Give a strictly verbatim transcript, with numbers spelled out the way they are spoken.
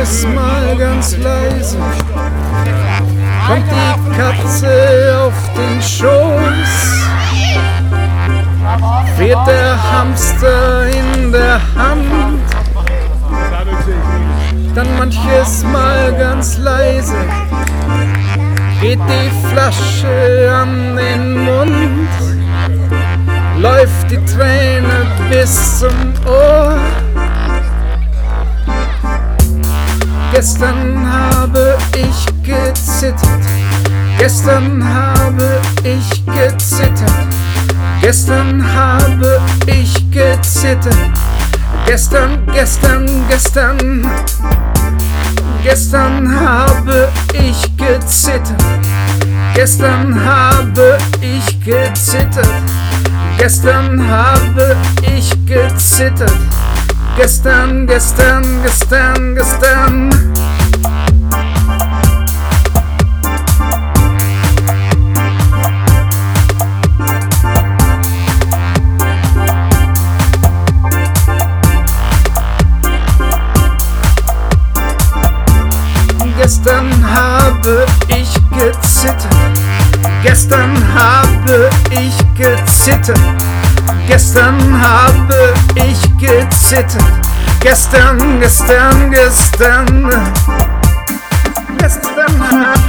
manches Mal ganz leise kommt die Katze auf den Schoß, fährt der Hamster in der Hand, dann manches Mal ganz leise geht die Flasche an den Mund, läuft die Träne bis zum Ohr. Gestern habe ich gezittert, gestern habe ich gezittert, gestern habe ich gezittert, gestern, gestern, gestern, gestern habe ich gezittert, gestern habe ich gezittert, gestern habe ich gezittert. Gestern, gestern, gestern, gestern. Gestern habe ich gezittert, gestern habe ich gezittert, gestern habe ich gezittert, gestern, gestern, gestern, gestern habe